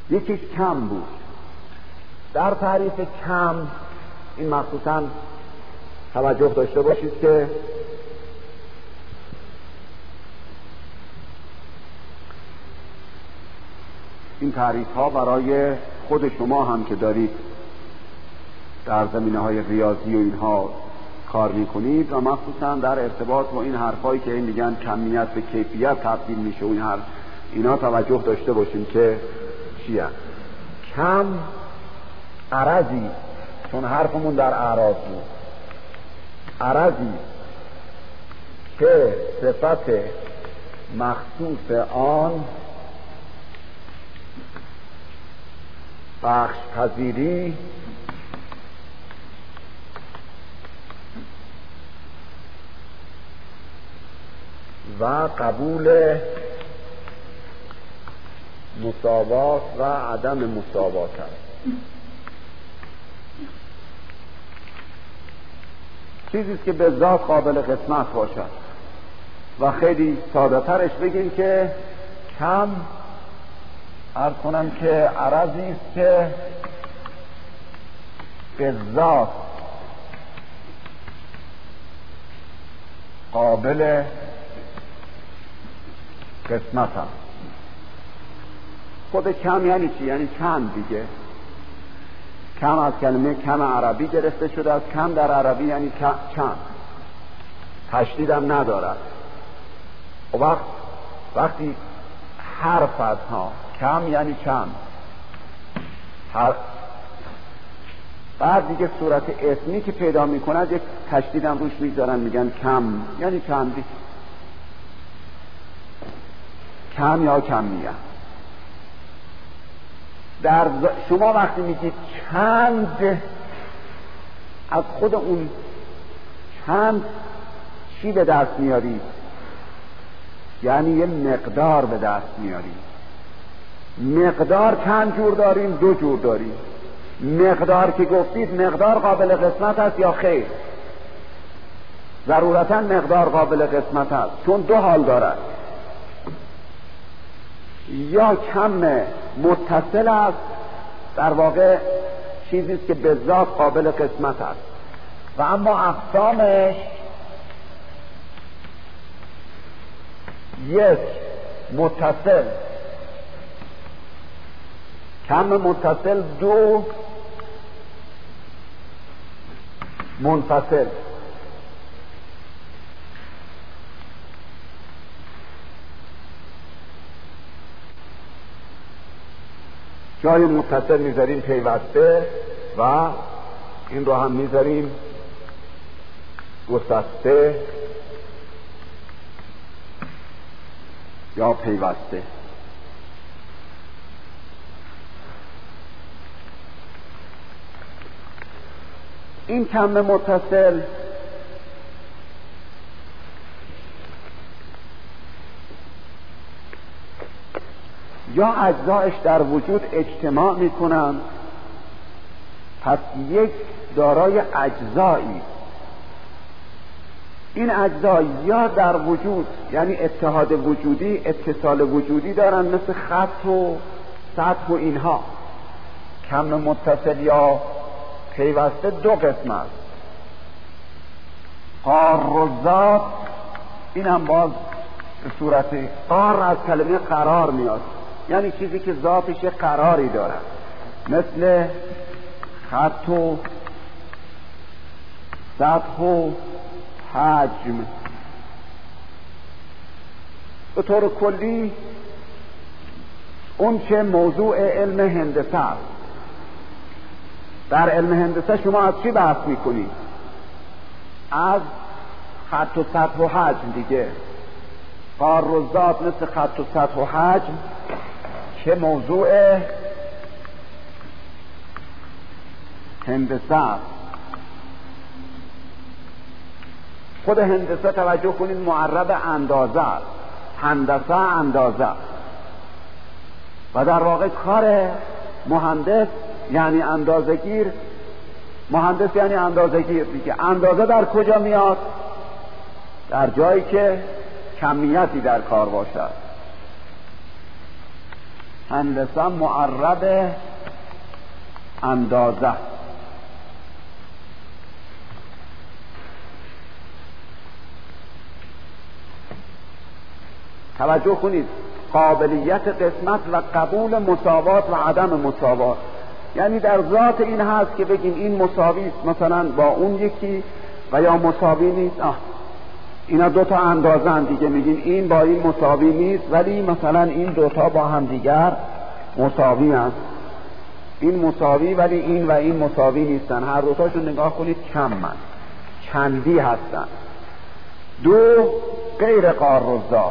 یکیش کم بود. در تعریف کم این مخصوصا توجه داشته باشید که این تعریف ها برای خود شما هم که دارید در زمینه‌های ریاضی و اینها کار میکنید و مخصوصا در ارتباط با این حرفایی که این میگن کمیت به کیفیت تبدیل میشه و اینا توجه داشته باشیم که چیه. کم عرضی، چون حرفمون در اعراض بود، عرضی که صفت مخصوص آن بخش پذیری و قبول مساوات و عدم مساوات است. چیزیست که به ذات قابل قسمت باشد و خیلی ساده ترش بگیم که کم عرض کنم که عرضی است که به ذات قابل قسمت هم. خود کم یعنی چی؟ یعنی کم دیگه. کم از کلمه کم عربی گرفته شده. از کم در عربی یعنی کم، تشدید هم ندارد. و وقتی حرف ها کم یعنی کم، بعد دیگه صورت اسمی که پیدا می کند یک تشدید هم روش میگذارن، میگن کم یعنی چندی، کم یا کمیه. در شما وقتی میگید چند، از خود اون چند چی به دست میارید؟ یعنی یه مقدار به دست میارید. مقدار چند جور داریم؟ دو جور داریم. مقدار که گفتید مقدار قابل قسمت است یا خیر؟ ضرورتا مقدار قابل قسمت است، چون دو حال دارد. یا کم متصل است، در واقع چیزیست که به ذات قابل قسمت است، و اما اقسامش یک متصل، کم متصل، دو منفصل. جای متصل میذاریم پیوسته و این رو هم میذاریم گسسته یا پیوسته. این کم متصل یا اجزایش در وجود اجتماع میکنند، پس یک دارای اجزایی. این اجزا یا در وجود یعنی اتحاد وجودی، اتصال وجودی دارن، مثل خط و سطح و اینها. کم متصل یا پیوسته دو قسم است. قار و ذات، این هم باز به صورت قار از کلمه قرار میاد، یعنی چیزی که ذاتش قراری دارد، مثل خط و سطح و حجم. به طور کلی اون چه موضوع علم هندسه است. در علم هندسه شما از چی بحث میکنید؟ از خط و سطح و حجم دیگه. قار و ذات مثل خط و سطح و حجم که موضوع هندسه است. خود هندسه توجه کنید معرب اندازه است. هندسه اندازه، و در واقع کار مهندس یعنی اندازه‌گیر. مهندس یعنی اندازه‌گیر دیگه. اندازه در کجا میاد؟ در جایی که کمیتی در کار باشد. هندسه معرب اندازه. توجه کنید، قابلیت قسمت و قبول مساوات و عدم مساوات، یعنی در ذات این هست که بگیم این مساوی است مثلا با اون یکی و یا مساوی نیست. اینا دوتا اندازن دیگه، میگیم این با این مساوی نیست ولی مثلا این دوتا با هم دیگر مساوی هست. این مساوی ولی این و این مساوی نیستن، هر دوتاشون نگاه کنید کمن، چندی هستن. دو غیر قارالذات،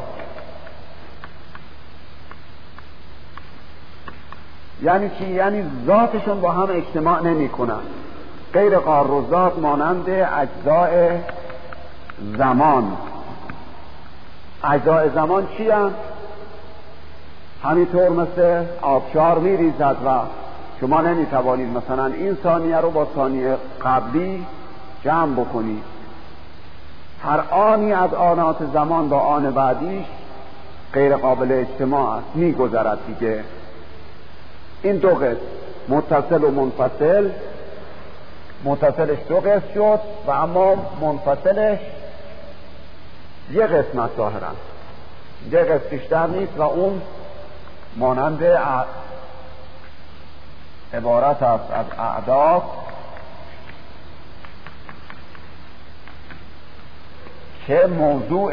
یعنی چی؟ یعنی ذاتشون با هم اجتماع نمی کنن. غیر قارالذات مانند اجزاء زمان. اجزاء زمان چی هم؟ همینطور مثل آبشار می ریزد و شما نمی توانید مثلا این ثانیه رو با ثانیه قبلی جمع بکنید. هر آنی از آنات زمان با آن بعدیش غیر قابل اجتماع است، می گذرد دیگه. این دو قسم، متصل و منفصل. متصلش دو قسم شد و اما منفصلش یک قسمت ظاهرا، یک قسم بیشتر نیست و اون مانند عبارت است از اعداد که موضوع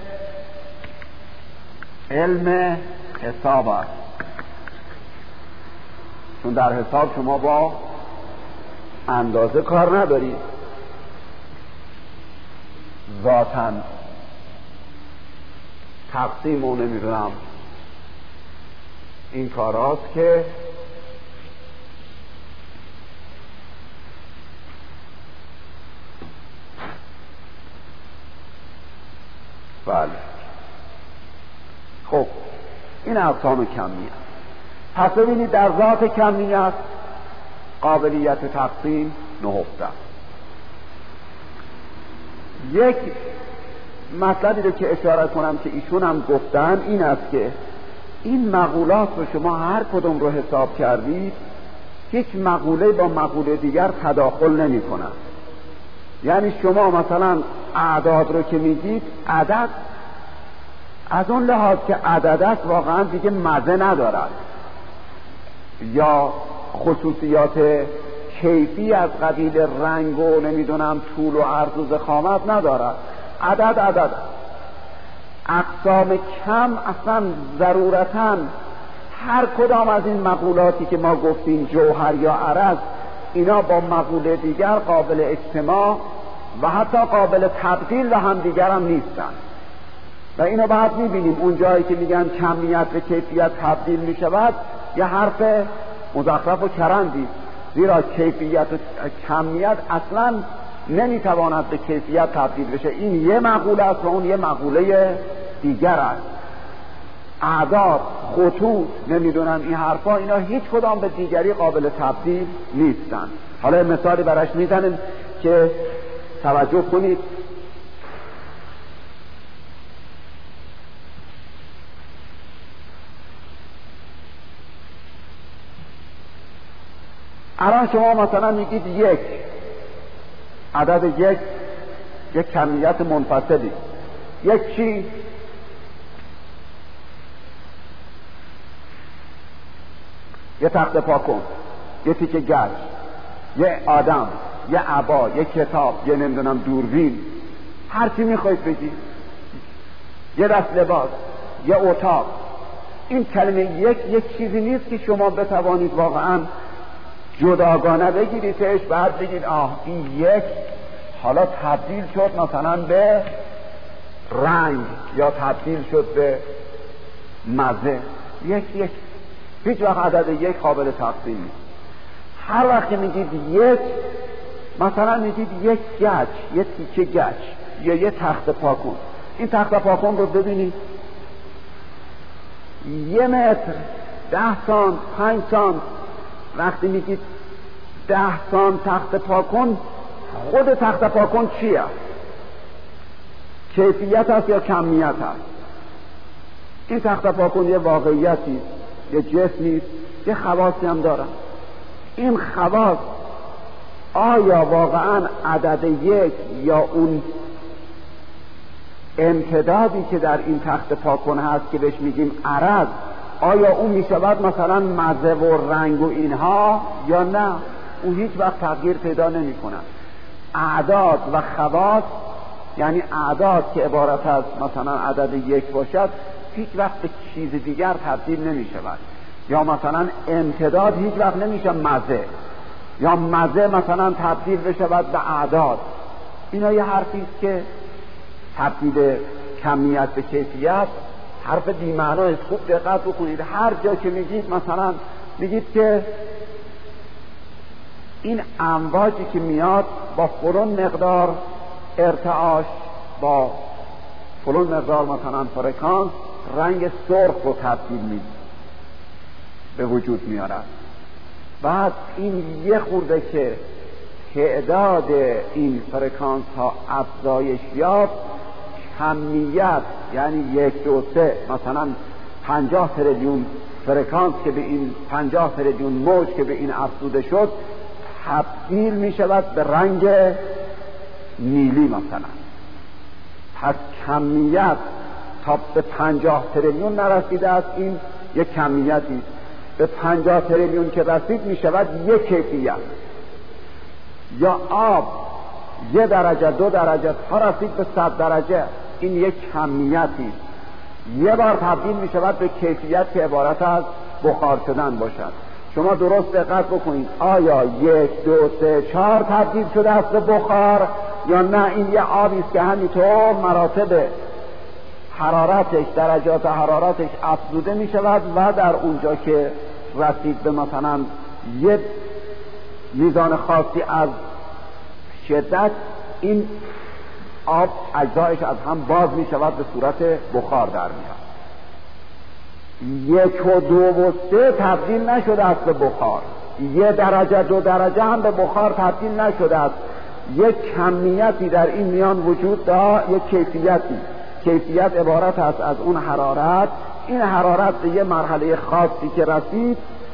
علم حساب است. چون در حساب شما با اندازه کار ندارید، ذاتاً تقسیم و نمیدونم این کاراست که بله. خب این اقسام کمیت. پس ببینید در ذات کمیت قابلیت تقسیم نهفته. یک مطلبی رو که اشاره کنم که ایشون هم گفتن این است که این مقولات رو شما هر کدوم رو حساب کردید، هیچ مقوله با مقوله دیگر تداخل نمی کنن. یعنی شما مثلا اعداد رو که میگید، عدد از اون لحاظ که عدد است واقعا دیگه مزه ندارد یا خصوصیات کیفی از قبیل رنگ و نمیدونم طول و عرض و ضخامت ندارد. عدد اقسام کم اصلا ضرورتاً هر کدام از این مقولاتی که ما گفتیم جوهر یا عرض، اینا با مقوله دیگر قابل اجتماع و حتی قابل تبدیل و هم دیگر هم نیستن. و اینو بعد میبینیم اون جایی که میگن کمیت به کیفیت تبدیل میشود، یه حرف مزخرف و چرندی، زیرا کیفیت و کمیت اصلا نمیتواند به کیفیت تبدیل بشه. این یه مقوله است و اون یه مقوله دیگر است. اعداد، خطوط، نمیدونم این حرفا، اینا هیچ کدام به دیگری قابل تبدیل نیستن. حالا مثالی براش میزنیم که توجه کنید. الان شما مثلا میگید یک، عدد یک کمیت منفصلی. یک چی؟ یه تخت پاکن، یه تیکه گچ، یه آدم، یه عبا، یه کتاب، یه نمیدونم دوربین، هر چی میخواید بگید، یه دست لباس، یه اتاق. این کلمه یک چیزی نیست که شما بتوانید واقعا جداگانه بگیریدش بعد بگید این یک حالا تبدیل شد مثلا به رنگ یا تبدیل شد به مزه. یک هیچ وقت عدد یک قابل تقسیم نیست. هر وقت میگید یک، مثلا میگید یک گچ، یک تیکه گچ یا یه تخت پاکن. این تخت پاکن رو ببینید، 1 متر، 10 سانت، 5 سانت. وقتی میگید 10 سانت تخت پاکن، خود تخت پاکن چیه؟ کیفیت هست یا کمیت هست؟ این تخت پاکن یه واقعیتی یه جسمی است، یه خواصی هم دارن. این خواص آیا واقعا عدد یک یا اون امتدادی که در این تخت پاکن هست که بهش میگیم عرض، آیا اون میشود مثلا مزه و رنگ و اینها یا نه؟ اون هیچ وقت تغییر پیدا نمی کنن. اعداد و خواص، یعنی اعداد که عبارت از مثلا عدد یک باشد هیچ وقت به چیز دیگر تبدیل نمی شود، یا مثلا امتداد هیچ وقت نمیشه مزه، یا مزه مثلا تبدیل بشود به اعداد. اینا یه حرفی است که تبدیل کمیت به کیفیت حرف بی‌معنا است. خوب دقت بکنید، هر جا که میگید مثلا میگید که این امواجی که میاد با فلان مقدار ارتعاش، با فلان مقدار مثلا فرکانس رنگ سرخ رو تبدیل به وجود میارد. بعد این یه خورده که تعداد این فرکانس ها افزایش یافت، کمیت یعنی 1 2 3 مثلا 50 تریلیون فرکانس که به این 50 تریلیون موج که به این افزوده شد تبدیل می شود به رنگ نیلی مثلا. پس کمیت تا به 50 تریلیون نرسیده است، این یک کمیتی. به 50 تریلیون که رسید می شود یک کیفیت. یا آب 1 درجه 2 درجه تا رسید به 100 درجه، این یک کمیتی. یه بار تبدیل می شود به کیفیت که عبارت از بخار شدن باشد. شما درست دقت بکنید، آیا 1 2 3 4 تبدیل شده است به بخار یا نه؟ این یه آبی است که همینطور مراتب حرارتش، درجات حرارتش افزوده می شود و در اونجا که رسید به مثلا یه میزان خاصی از شدت، این آب اجزایش از هم باز می شود، به صورت بخار در میاد. 1 و 2 و 3 تبدیل نشده است به بخار، 1 درجه 2 درجه هم به بخار تبدیل نشده است. یک کمیتی در این میان وجود دارد، یک کیفیتی. کیفیت عبارت است از اون حرارت. این حرارت به یه مرحله خاصی که رسید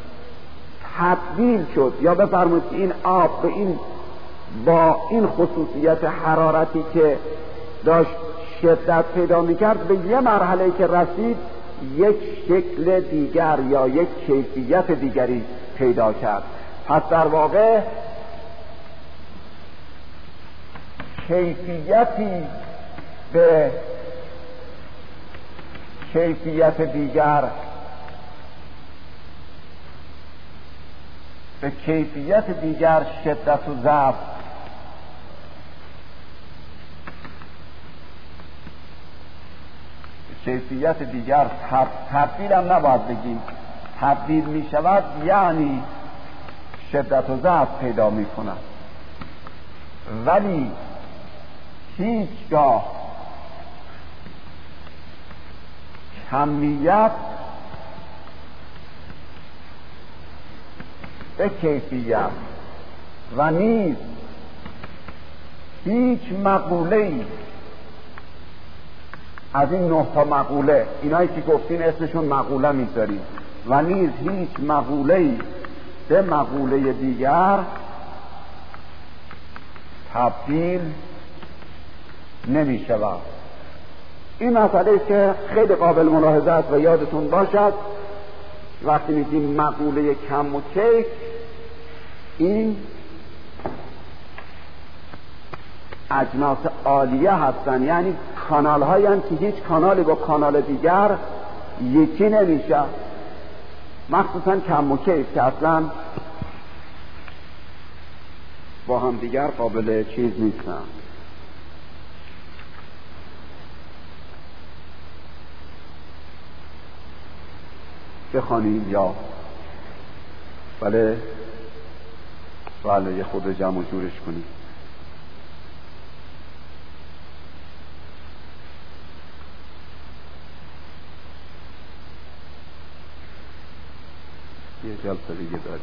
تبدیل شد، یا بفرمایید این آب به این با این خصوصیت حرارتی که داشت شدت پیدا میکرد، به یه مرحله که رسید یک شکل دیگر یا یک کیفیت دیگری پیدا کرد. پس در واقع کیفیتی به کیفیت دیگر، به کیفیت دیگر شدت و ضعف کیفیت دیگر تبدیل هم نباید بگیم، تبدیل می شود یعنی شدت و ضعف پیدا می کند. ولی هیچگاه کمیت به کیفیت و نیز هیچ مقوله‌ای از این 9 تا مقوله، اینایی که گفتین اسمشون مقوله میذاریم، و نیز هیچ مقوله‌ای به مقوله دیگر تبدیل نمی شود. این مسئله که خیلی قابل ملاحظه است و یادتون باشد وقتی میگیم مقوله کم و کیف، این اجناس عالیه هستن، یعنی کانال هایی هم که هیچ کانالی با کانال دیگر یکی نمیشه، مخصوصا کم و کیف که اصلا با هم دیگر قابل چیز نیستن. بخوانیم یا بله خود جمع و جورش کنیم. یه جلسه دیگه داریم.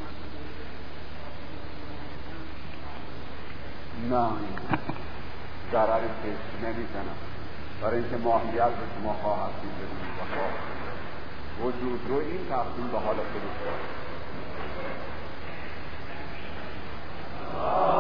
نه ضرر کسی نمیزنم، برای اینکه ماهیت رو شما خواهستید ببینید و خواهستید وجود رو این تقسیم به حال خودش دارد.